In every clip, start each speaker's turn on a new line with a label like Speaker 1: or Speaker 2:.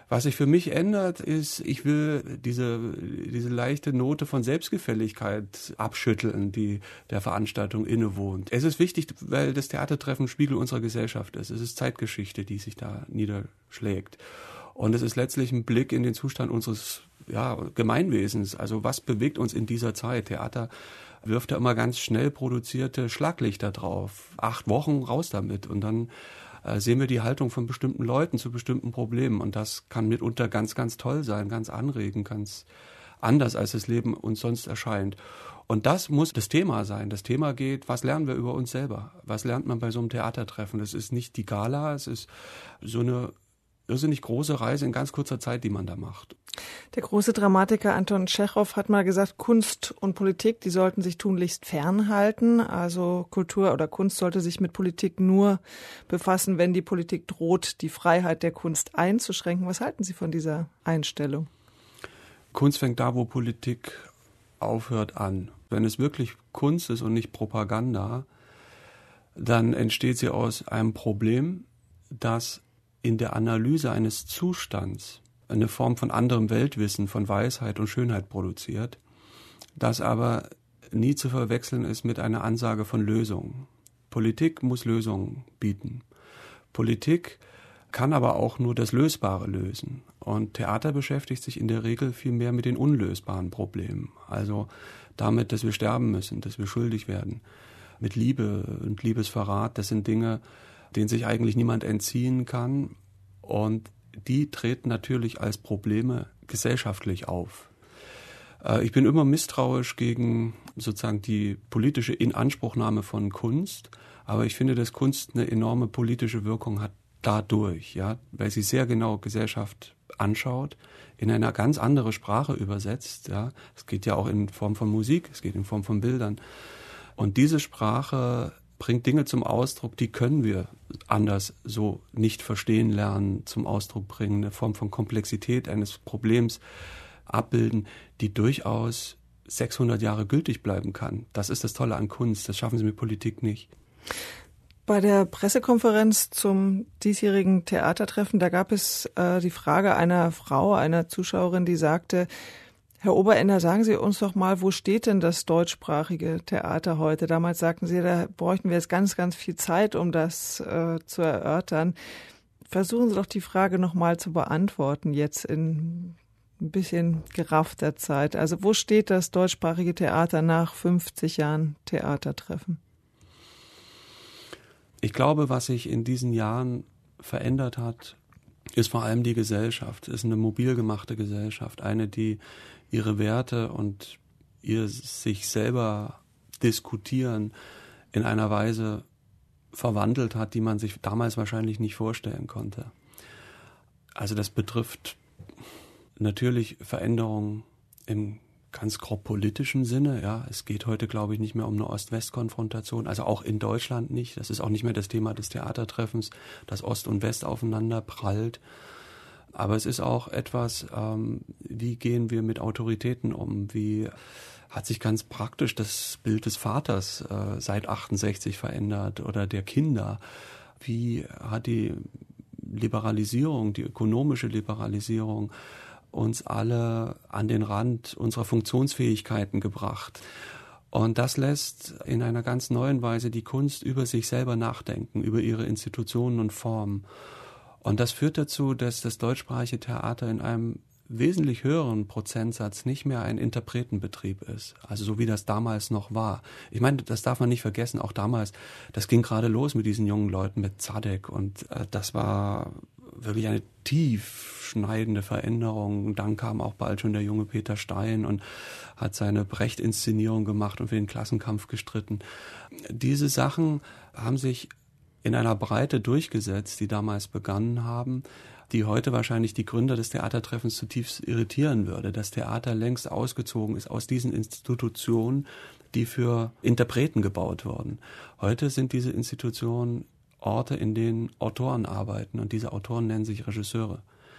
Speaker 1: Was sich für mich ändert, ist, ich will diese leichte Note von Selbstgefälligkeit abschütteln, die der Veranstaltung innewohnt. Es ist wichtig, weil das Theatertreffen Spiegel unserer Gesellschaft ist. Es ist Zeitgeschichte, die sich da niederschlägt. Und es ist letztlich ein Blick in den Zustand unseres Gemeinwesens. Also was bewegt uns in dieser Zeit? Theater wirft ja immer ganz schnell produzierte Schlaglichter drauf. 8 Wochen, raus damit. Und dann sehen wir die Haltung von bestimmten Leuten zu bestimmten Problemen. Und das kann mitunter ganz, ganz toll sein, ganz anregend, ganz anders, als das Leben uns sonst erscheint. Und das muss das Thema sein. Das Thema geht, was lernen wir über uns selber? Was lernt man bei so einem Theatertreffen? Das ist nicht die Gala, es ist so eine irrsinnig große Reise in ganz kurzer Zeit, die man da macht.
Speaker 2: Der große Dramatiker Anton Tschechow hat mal gesagt, Kunst und Politik, die sollten sich tunlichst fernhalten. Also Kultur oder Kunst sollte sich mit Politik nur befassen, wenn die Politik droht, die Freiheit der Kunst einzuschränken. Was halten Sie von dieser Einstellung?
Speaker 1: Kunst fängt da, wo Politik aufhört, an. Wenn es wirklich Kunst ist und nicht Propaganda, dann entsteht sie aus einem Problem, das in der Analyse eines Zustands eine Form von anderem Weltwissen, von Weisheit und Schönheit produziert, das aber nie zu verwechseln ist mit einer Ansage von Lösungen. Politik muss Lösungen bieten. Politik kann aber auch nur das Lösbare lösen. Und Theater beschäftigt sich in der Regel viel mehr mit den unlösbaren Problemen. Also damit, dass wir sterben müssen, dass wir schuldig werden. Mit Liebe und Liebesverrat, das sind Dinge, denen sich eigentlich niemand entziehen kann. Und die treten natürlich als Probleme gesellschaftlich auf. Ich bin immer misstrauisch gegen sozusagen die politische Inanspruchnahme von Kunst, aber ich finde, dass Kunst eine enorme politische Wirkung hat dadurch, ja, weil sie sehr genau Gesellschaft anschaut, in eine ganz andere Sprache übersetzt, ja. Es geht ja auch in Form von Musik, es geht in Form von Bildern. Und diese Sprache bringt Dinge zum Ausdruck, die können wir anders so nicht verstehen lernen, zum Ausdruck bringen, eine Form von Komplexität eines Problems abbilden, die durchaus 600 Jahre gültig bleiben kann. Das ist das Tolle an Kunst, das schaffen sie mit Politik nicht.
Speaker 2: Bei der Pressekonferenz zum diesjährigen Theatertreffen, da gab es die Frage einer Frau, einer Zuschauerin, die sagte, Herr Oberender, sagen Sie uns doch mal, wo steht denn das deutschsprachige Theater heute? Damals sagten Sie, da bräuchten wir jetzt ganz, ganz viel Zeit, um das zu erörtern. Versuchen Sie doch die Frage nochmal zu beantworten, jetzt in ein bisschen geraffter Zeit. Also wo steht das deutschsprachige Theater nach 50 Jahren Theatertreffen?
Speaker 1: Ich glaube, was sich in diesen Jahren verändert hat, ist vor allem die Gesellschaft. Es ist eine mobil gemachte Gesellschaft, eine, die ihre Werte und ihr sich selber diskutieren in einer Weise verwandelt hat, die man sich damals wahrscheinlich nicht vorstellen konnte. Also das betrifft natürlich Veränderungen im ganz grob politischen Sinne. Ja, es geht heute, glaube ich, nicht mehr um eine Ost-West-Konfrontation, also auch in Deutschland nicht. Das ist auch nicht mehr das Thema des Theatertreffens, dass Ost und West aufeinander prallt. Aber es ist auch etwas, wie gehen wir mit Autoritäten um? Wie hat sich ganz praktisch das Bild des Vaters seit 68 verändert oder der Kinder? Wie hat die Liberalisierung, die ökonomische Liberalisierung uns alle an den Rand unserer Funktionsfähigkeiten gebracht? Und das lässt in einer ganz neuen Weise die Kunst über sich selber nachdenken, über ihre Institutionen und Formen. Und das führt dazu, dass das deutschsprachige Theater in einem wesentlich höheren Prozentsatz nicht mehr ein Interpretenbetrieb ist. Also so wie das damals noch war. Ich meine, das darf man nicht vergessen, auch damals, das ging gerade los mit diesen jungen Leuten, mit Zadek. Und das war wirklich eine tiefschneidende Veränderung. Dann kam auch bald schon der junge Peter Stein und hat seine Brecht-Inszenierung gemacht und für den Klassenkampf gestritten. Diese Sachen haben sich in einer Breite durchgesetzt, die damals begonnen haben, die heute wahrscheinlich die Gründer des Theatertreffens zutiefst irritieren würde. Das Theater längst ausgezogen ist aus diesen Institutionen, die für Interpreten gebaut wurden. Heute sind diese Institutionen Orte, in denen Autoren arbeiten, und diese Autoren nennen sich Regisseure.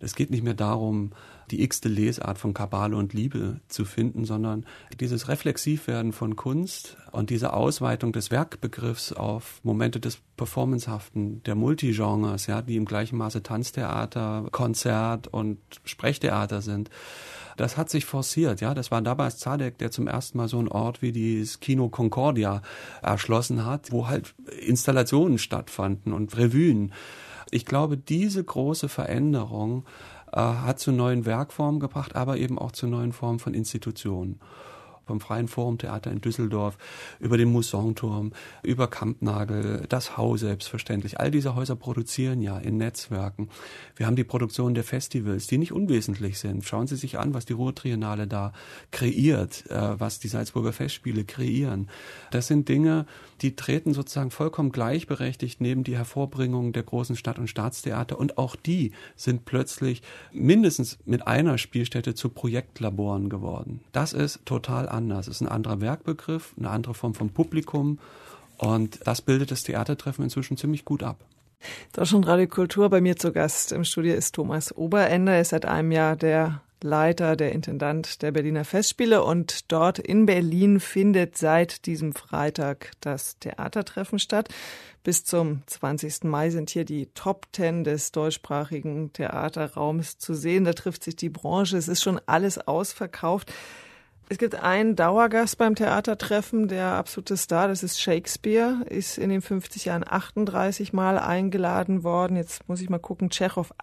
Speaker 1: Es geht nicht mehr darum, die x-te Lesart von Kabale und Liebe zu finden, sondern dieses Reflexivwerden von Kunst und diese Ausweitung des Werkbegriffs auf Momente des Performancehaften, der Multigenres, ja, die im gleichen Maße Tanztheater, Konzert und Sprechtheater sind. Das hat sich forciert, ja. Das war Dabas Zadek, der zum ersten Mal so einen Ort wie das Kino Concordia erschlossen hat, wo halt Installationen stattfanden und Revuen. Ich glaube, diese große Veränderung hat zu neuen Werkformen gebracht, aber eben auch zu neuen Formen von Institutionen. Vom Freien Forum Theater in Düsseldorf, über den Mousson-Turm, über Kampnagel, das Hau selbstverständlich. All diese Häuser produzieren ja in Netzwerken. Wir haben die Produktion der Festivals, die nicht unwesentlich sind. Schauen Sie sich an, was die Ruhrtriennale da kreiert, was die Salzburger Festspiele kreieren. Das sind Dinge, die treten sozusagen vollkommen gleichberechtigt neben die Hervorbringung der großen Stadt- und Staatstheater. Und auch die sind plötzlich mindestens mit einer Spielstätte zu Projektlaboren geworden. Das ist total anders. Es ist ein anderer Werkbegriff, eine andere Form von Publikum und das bildet das Theatertreffen inzwischen ziemlich gut ab.
Speaker 2: Deutschlandradio Kultur, bei mir zu Gast im Studio ist Thomas Oberender. Er ist seit einem Jahr der Leiter, der Intendant der Berliner Festspiele und dort in Berlin findet seit diesem Freitag das Theatertreffen statt. Bis zum 20. Mai sind hier die Top 10 des deutschsprachigen Theaterraums zu sehen. Da trifft sich die Branche. Es ist schon alles ausverkauft. Es gibt einen Dauergast beim Theatertreffen, der absolute Star, das ist Shakespeare, ist in den 50 Jahren 38 Mal eingeladen worden. Jetzt muss ich mal gucken, Tschechow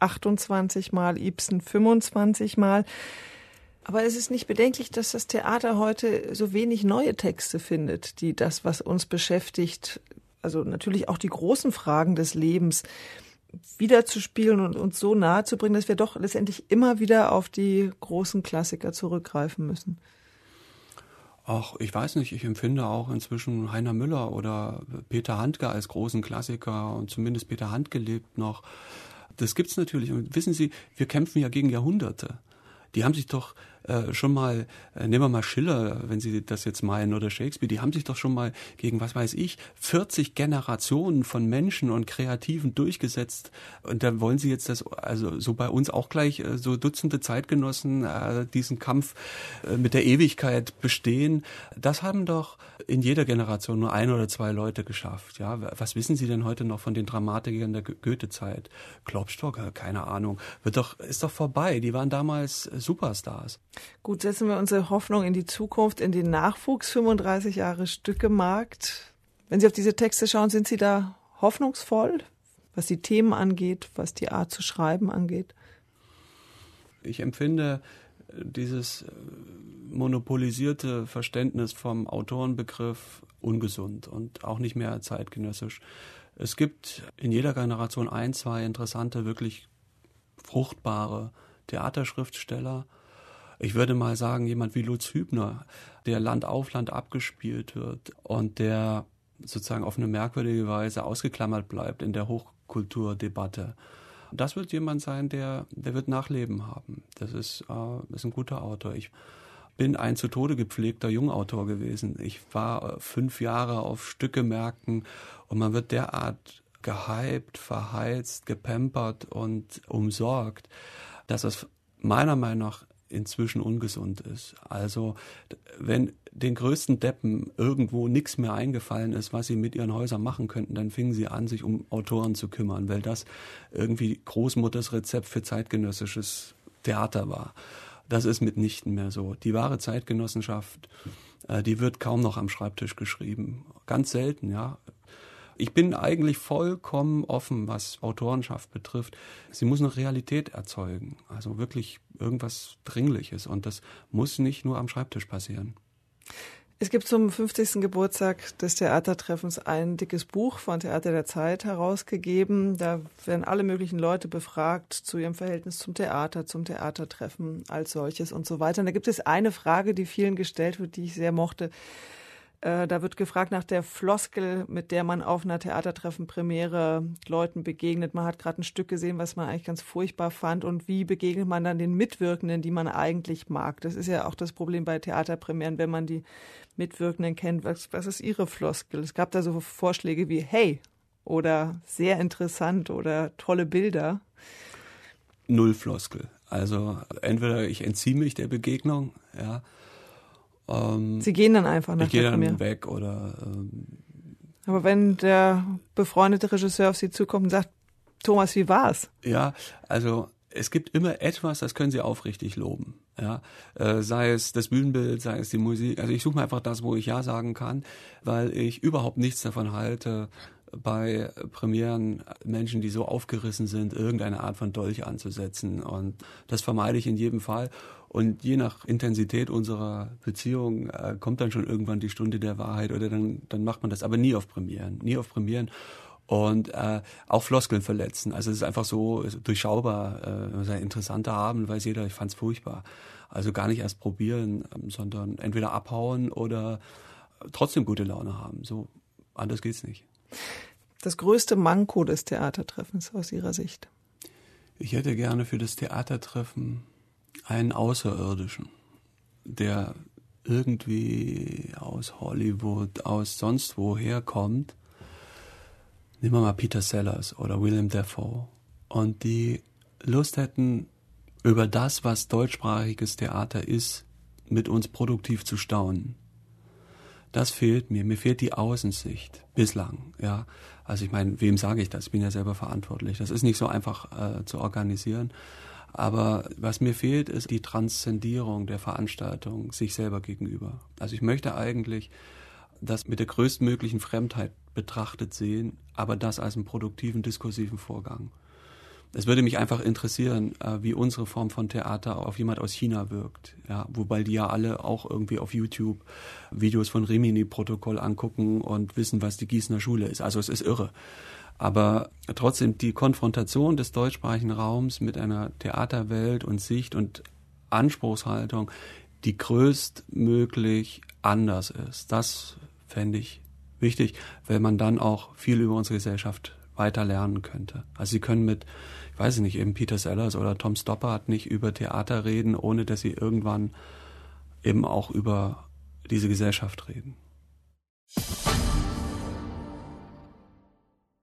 Speaker 2: 28 Mal, Ibsen 25 Mal. Aber es ist nicht bedenklich, dass das Theater heute so wenig neue Texte findet, die das, was uns beschäftigt, also natürlich auch die großen Fragen des Lebens, wiederzuspielen und uns so nahe zu bringen, dass wir doch letztendlich immer wieder auf die großen Klassiker zurückgreifen müssen.
Speaker 1: Ach, ich weiß nicht, ich empfinde auch inzwischen Heiner Müller oder Peter Handke als großen Klassiker und zumindest Peter Handke lebt noch. Das gibt's natürlich. Und wissen Sie, wir kämpfen ja gegen Jahrhunderte. Die haben sich doch schon mal, nehmen wir mal Schiller, wenn Sie das jetzt meinen, oder Shakespeare, die haben sich doch schon mal gegen, was weiß ich, 40 Generationen von Menschen und Kreativen durchgesetzt. Und da wollen Sie jetzt das, also so bei uns auch gleich so Dutzende Zeitgenossen diesen Kampf mit der Ewigkeit bestehen. Das haben doch in jeder Generation nur 1 oder 2 Leute geschafft. Ja, was wissen Sie denn heute noch von den Dramatikern der Goethe-Zeit? Klopstock, keine Ahnung. Ist doch vorbei. Die waren damals Superstars.
Speaker 2: Gut, setzen wir unsere Hoffnung in die Zukunft, in den Nachwuchs, 35 Jahre Stückemarkt. Wenn Sie auf diese Texte schauen, sind Sie da hoffnungsvoll, was die Themen angeht, was die Art zu schreiben angeht?
Speaker 1: Ich empfinde dieses monopolisierte Verständnis vom Autorenbegriff ungesund und auch nicht mehr zeitgenössisch. Es gibt in jeder Generation 1, 2 interessante, wirklich fruchtbare Theaterschriftsteller. Ich würde mal sagen, jemand wie Lutz Hübner, der Land auf Land abgespielt wird und der sozusagen auf eine merkwürdige Weise ausgeklammert bleibt in der Hochkulturdebatte. Das wird jemand sein, der wird Nachleben haben. Das ist ein guter Autor. Ich bin ein zu Tode gepflegter Jungautor gewesen. Ich war 5 Jahre auf Stückemärkten und man wird derart gehypt, verheizt, gepampert und umsorgt, dass es meiner Meinung nach inzwischen ungesund ist. Also wenn den größten Deppen irgendwo nichts mehr eingefallen ist, was sie mit ihren Häusern machen könnten, dann fingen sie an, sich um Autoren zu kümmern, weil das irgendwie Großmutters Rezept für zeitgenössisches Theater war. Das ist mitnichten mehr so. Die wahre Zeitgenossenschaft, die wird kaum noch am Schreibtisch geschrieben. Ganz selten, ja. Ich bin eigentlich vollkommen offen, was Autorenschaft betrifft. Sie muss eine Realität erzeugen, also wirklich irgendwas Dringliches. Und das muss nicht nur am Schreibtisch passieren.
Speaker 2: Es gibt zum 50. Geburtstag des Theatertreffens ein dickes Buch von Theater der Zeit herausgegeben. Da werden alle möglichen Leute befragt zu ihrem Verhältnis zum Theater, zum Theatertreffen als solches und so weiter. Und da gibt es eine Frage, die vielen gestellt wird, die ich sehr mochte. Da wird gefragt nach der Floskel, mit der man auf einer Theatertreffen-Premiere Leuten begegnet. Man hat gerade ein Stück gesehen, was man eigentlich ganz furchtbar fand. Und wie begegnet man dann den Mitwirkenden, die man eigentlich mag? Das ist ja auch das Problem bei Theaterpremieren, wenn man die Mitwirkenden kennt. Was ist ihre Floskel? Es gab da so Vorschläge wie hey oder sehr interessant oder tolle Bilder.
Speaker 1: null Floskel. Also entweder ich entziehe mich der Begegnung, ja.
Speaker 2: Sie gehen dann einfach nach der Premiere.
Speaker 1: Ich gehe dann weg oder...
Speaker 2: Aber wenn der befreundete Regisseur auf Sie zukommt und sagt, Thomas, wie war's?
Speaker 1: Ja, also es gibt immer etwas, das können Sie aufrichtig loben. Ja, sei es das Bühnenbild, sei es die Musik. Also ich suche mir einfach das, wo ich Ja sagen kann, weil ich überhaupt nichts davon halte, bei Premieren Menschen, die so aufgerissen sind, irgendeine Art von Dolch anzusetzen. Und das vermeide ich in jedem Fall. Und je nach Intensität unserer Beziehung kommt dann schon irgendwann die Stunde der Wahrheit oder dann macht man das. Aber nie auf Premieren. Nie auf Premieren. Und auch Floskeln verletzen. Also es ist einfach so durchschaubar, ein interessanter Abend, weiß jeder, ich fand's furchtbar. Also gar nicht erst probieren, sondern entweder abhauen oder trotzdem gute Laune haben. So, anders geht's nicht.
Speaker 2: Das größte Manko des Theatertreffens aus Ihrer Sicht?
Speaker 1: Ich hätte gerne für das Theatertreffen einen Außerirdischen, der irgendwie aus Hollywood, aus sonst woher kommt. Nehmen wir mal Peter Sellers oder Willem Dafoe. Und die Lust hätten, über das, was deutschsprachiges Theater ist, mit uns produktiv zu staunen. Das fehlt mir. Mir fehlt die Außensicht bislang. Ja, also ich meine, wem sage ich das? Ich bin ja selber verantwortlich. Das ist nicht so einfach zu organisieren. Aber was mir fehlt, ist die Transzendierung der Veranstaltung sich selber gegenüber. Also ich möchte eigentlich das mit der größtmöglichen Fremdheit betrachtet sehen, aber das als einen produktiven, diskursiven Vorgang. Es würde mich einfach interessieren, wie unsere Form von Theater auf jemand aus China wirkt. Ja, wobei die ja alle auch irgendwie auf YouTube Videos von Rimini-Protokoll angucken und wissen, was die Gießener Schule ist. Also es ist irre. Aber trotzdem die Konfrontation des deutschsprachigen Raums mit einer Theaterwelt und Sicht und Anspruchshaltung, die größtmöglich anders ist. Das fände ich wichtig, weil man dann auch viel über unsere Gesellschaft weiter lernen könnte. Also Sie können mit, ich weiß nicht, eben Peter Sellers oder Tom Stoppard nicht über Theater reden, ohne dass Sie irgendwann eben auch über diese Gesellschaft reden.